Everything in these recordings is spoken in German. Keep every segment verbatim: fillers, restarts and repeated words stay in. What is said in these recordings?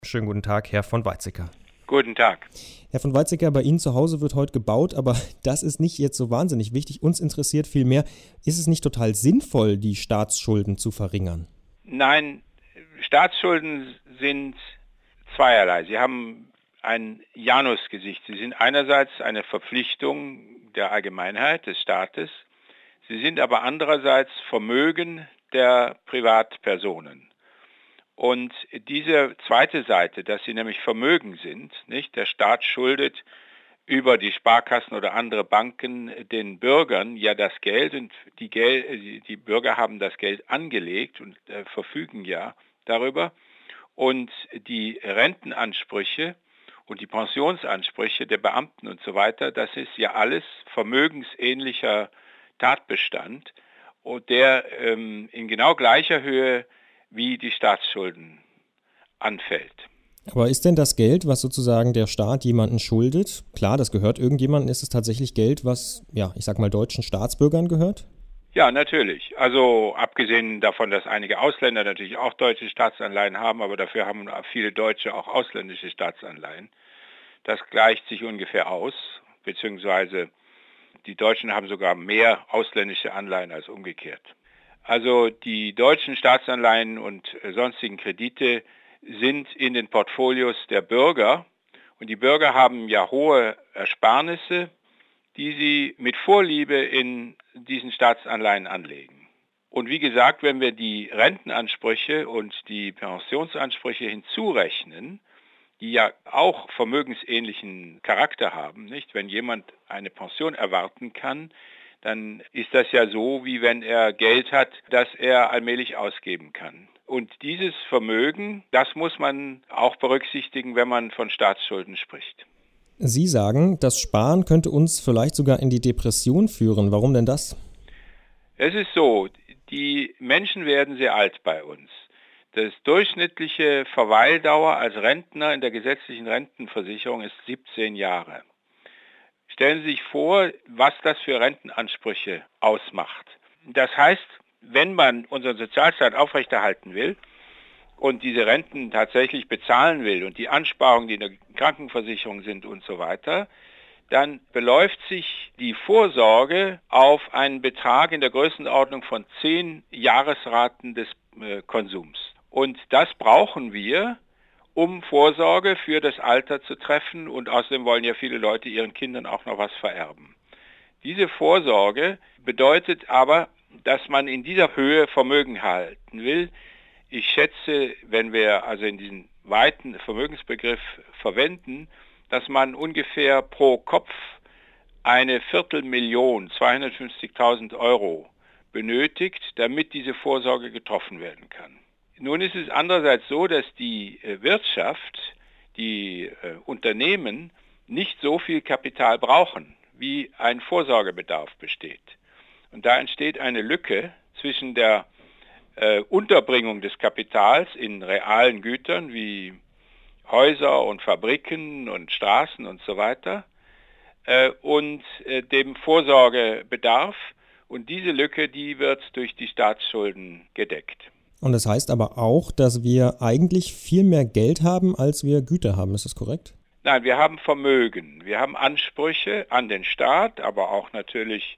Schönen guten Tag, Herr von Weizsäcker. Guten Tag. Herr von Weizsäcker, bei Ihnen zu Hause wird heute gebaut, aber das ist nicht jetzt so wahnsinnig wichtig. Uns interessiert vielmehr, ist es nicht total sinnvoll, die Staatsschulden zu verringern? Nein, Staatsschulden sind zweierlei. Sie haben ein Janusgesicht. Sie sind einerseits eine Verpflichtung der Allgemeinheit, des Staates. Sie sind aber andererseits Vermögen der Privatpersonen. Und diese zweite Seite, dass sie nämlich Vermögen sind, nicht? Der Staat schuldet über die Sparkassen oder andere Banken den Bürgern ja das Geld und die, Gel- die Bürger haben das Geld angelegt und äh, verfügen ja darüber. Und die Rentenansprüche und die Pensionsansprüche der Beamten und so weiter, das ist ja alles vermögensähnlicher Tatbestand, und der ähm, in genau gleicher Höhe wie die Staatsschulden anfällt. Aber ist denn das Geld, was sozusagen der Staat jemanden schuldet, klar, das gehört irgendjemandem, ist es tatsächlich Geld, was, ja, ich sag mal, deutschen Staatsbürgern gehört? Ja, natürlich. Also abgesehen davon, dass einige Ausländer natürlich auch deutsche Staatsanleihen haben, aber dafür haben viele Deutsche auch ausländische Staatsanleihen. Das gleicht sich ungefähr aus, beziehungsweise die Deutschen haben sogar mehr ausländische Anleihen als umgekehrt. Also die deutschen Staatsanleihen und sonstigen Kredite sind in den Portfolios der Bürger und die Bürger haben ja hohe Ersparnisse, die sie mit Vorliebe in diesen Staatsanleihen anlegen. Und wie gesagt, wenn wir die Rentenansprüche und die Pensionsansprüche hinzurechnen, die ja auch vermögensähnlichen Charakter haben, nicht? Wenn jemand eine Pension erwarten kann, dann ist das ja so, wie wenn er Geld hat, das er allmählich ausgeben kann. Und dieses Vermögen, das muss man auch berücksichtigen, wenn man von Staatsschulden spricht. Sie sagen, das Sparen könnte uns vielleicht sogar in die Depression führen. Warum denn das? Es ist so, die Menschen werden sehr alt bei uns. Das durchschnittliche Verweildauer als Rentner in der gesetzlichen Rentenversicherung ist siebzehn Jahre. Stellen Sie sich vor, was das für Rentenansprüche ausmacht. Das heißt, wenn man unseren Sozialstaat aufrechterhalten will und diese Renten tatsächlich bezahlen will und die Ansparungen, die in der Krankenversicherung sind und so weiter, dann beläuft sich die Vorsorge auf einen Betrag in der Größenordnung von zehn Jahresraten des äh, Konsums. Und das brauchen wir, um Vorsorge für das Alter zu treffen, und außerdem wollen ja viele Leute ihren Kindern auch noch was vererben. Diese Vorsorge bedeutet aber, dass man in dieser Höhe Vermögen halten will. Ich schätze, wenn wir also in diesen weiten Vermögensbegriff verwenden, dass man ungefähr pro Kopf eine Viertelmillion, zweihundertfünfzigtausend Euro benötigt, damit diese Vorsorge getroffen werden kann. Nun ist es andererseits so, dass die Wirtschaft, die äh, Unternehmen nicht so viel Kapital brauchen, wie ein Vorsorgebedarf besteht. Und da entsteht eine Lücke zwischen der äh, Unterbringung des Kapitals in realen Gütern wie Häuser und Fabriken und Straßen und so weiter äh, und äh, dem Vorsorgebedarf. Und diese Lücke, die wird durch die Staatsschulden gedeckt. Und das heißt aber auch, dass wir eigentlich viel mehr Geld haben, als wir Güter haben. Ist das korrekt? Nein, wir haben Vermögen. Wir haben Ansprüche an den Staat, aber auch natürlich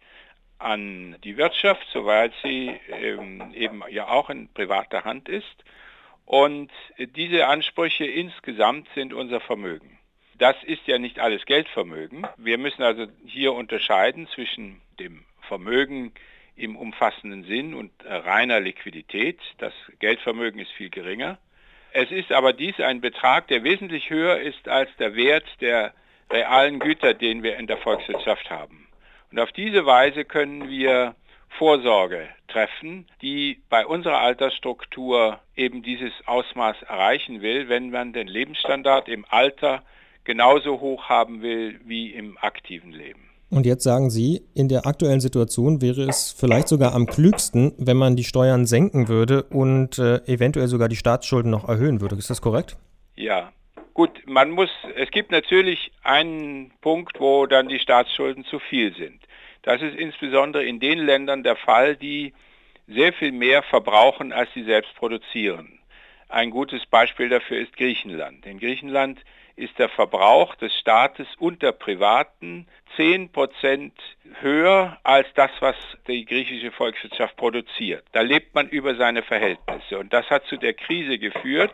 an die Wirtschaft, soweit sie ähm, eben ja auch in privater Hand ist. Und diese Ansprüche insgesamt sind unser Vermögen. Das ist ja nicht alles Geldvermögen. Wir müssen also hier unterscheiden zwischen dem Vermögen im umfassenden Sinn und reiner Liquidität. Das Geldvermögen ist viel geringer. Es ist aber dies ein Betrag, der wesentlich höher ist als der Wert der realen Güter, den wir in der Volkswirtschaft haben. Und auf diese Weise können wir Vorsorge treffen, die bei unserer Altersstruktur eben dieses Ausmaß erreichen will, wenn man den Lebensstandard im Alter genauso hoch haben will wie im aktiven Leben. Und jetzt sagen Sie, in der aktuellen Situation wäre es vielleicht sogar am klügsten, wenn man die Steuern senken würde und äh, eventuell sogar die Staatsschulden noch erhöhen würde. Ist das korrekt? Ja, gut, man muss, es gibt natürlich einen Punkt, wo dann die Staatsschulden zu viel sind. Das ist insbesondere in den Ländern der Fall, die sehr viel mehr verbrauchen, als sie selbst produzieren. Ein gutes Beispiel dafür ist Griechenland. In Griechenland ist der Verbrauch des Staates und der Privaten zehn Prozent höher als das, was die griechische Volkswirtschaft produziert. Da lebt man über seine Verhältnisse und das hat zu der Krise geführt,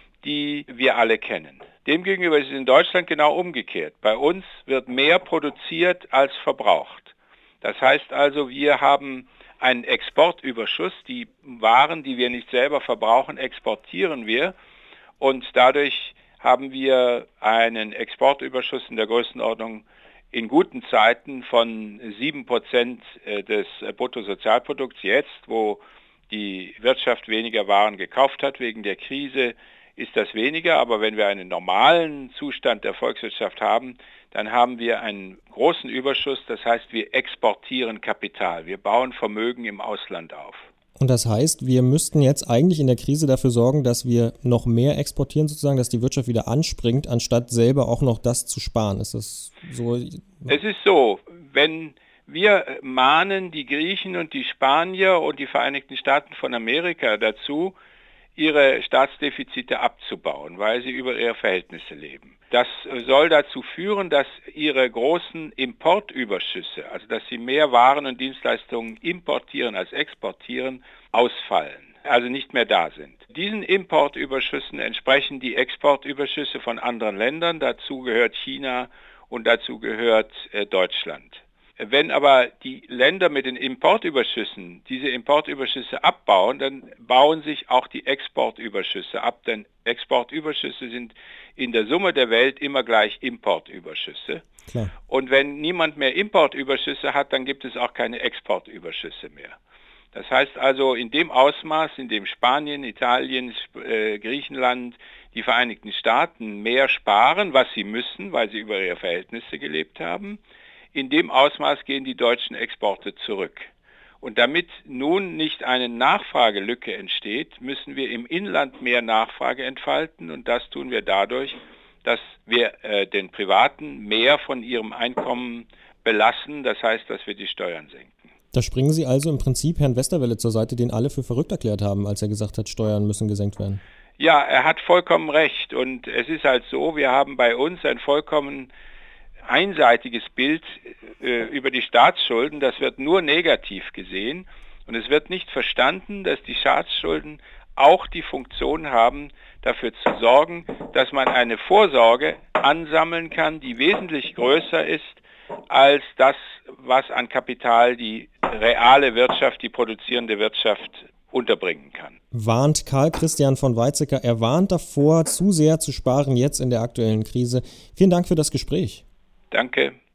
die wir alle kennen. Demgegenüber ist es in Deutschland genau umgekehrt. Bei uns wird mehr produziert als verbraucht. Das heißt also, wir haben einen Exportüberschuss. Die Waren, die wir nicht selber verbrauchen, exportieren wir und dadurch haben wir einen Exportüberschuss in der Größenordnung in guten Zeiten von sieben Prozent des Bruttosozialprodukts. Jetzt, wo die Wirtschaft weniger Waren gekauft hat wegen der Krise, ist das weniger. Aber wenn wir einen normalen Zustand der Volkswirtschaft haben, dann haben wir einen großen Überschuss. Das heißt, wir exportieren Kapital. Wir bauen Vermögen im Ausland auf. Und das heißt, wir müssten jetzt eigentlich in der Krise dafür sorgen, dass wir noch mehr exportieren, sozusagen, dass die Wirtschaft wieder anspringt, anstatt selber auch noch das zu sparen. Ist das so? Es ist so, wenn wir mahnen die Griechen und die Spanier und die Vereinigten Staaten von Amerika dazu, ihre Staatsdefizite abzubauen, weil sie über ihre Verhältnisse leben. Das soll dazu führen, dass ihre großen Importüberschüsse, also dass sie mehr Waren und Dienstleistungen importieren als exportieren, ausfallen, also nicht mehr da sind. Diesen Importüberschüssen entsprechen die Exportüberschüsse von anderen Ländern, dazu gehört China und dazu gehört äh, Deutschland. Wenn aber die Länder mit den Importüberschüssen diese Importüberschüsse abbauen, dann bauen sich auch die Exportüberschüsse ab, denn Exportüberschüsse sind in der Summe der Welt immer gleich Importüberschüsse. Klar. Und wenn niemand mehr Importüberschüsse hat, dann gibt es auch keine Exportüberschüsse mehr. Das heißt also, in dem Ausmaß, in dem Spanien, Italien, äh, Griechenland, die Vereinigten Staaten mehr sparen, was sie müssen, weil sie über ihre Verhältnisse gelebt haben, in dem Ausmaß gehen die deutschen Exporte zurück. Und damit nun nicht eine Nachfragelücke entsteht, müssen wir im Inland mehr Nachfrage entfalten. Und das tun wir dadurch, dass wir äh, den Privaten mehr von ihrem Einkommen belassen. Das heißt, dass wir die Steuern senken. Da springen Sie also im Prinzip Herrn Westerwelle zur Seite, den alle für verrückt erklärt haben, als er gesagt hat, Steuern müssen gesenkt werden. Ja, er hat vollkommen recht. Und es ist halt so, wir haben bei uns ein vollkommen einseitiges Bild äh, über die Staatsschulden. Das wird nur negativ gesehen und es wird nicht verstanden, dass die Staatsschulden auch die Funktion haben, dafür zu sorgen, dass man eine Vorsorge ansammeln kann, die wesentlich größer ist als das, was an Kapital die reale Wirtschaft, die produzierende Wirtschaft unterbringen kann. Warnt Karl Christian von Weizsäcker. Er warnt davor, zu sehr zu sparen jetzt in der aktuellen Krise. Vielen Dank für das Gespräch. Danke.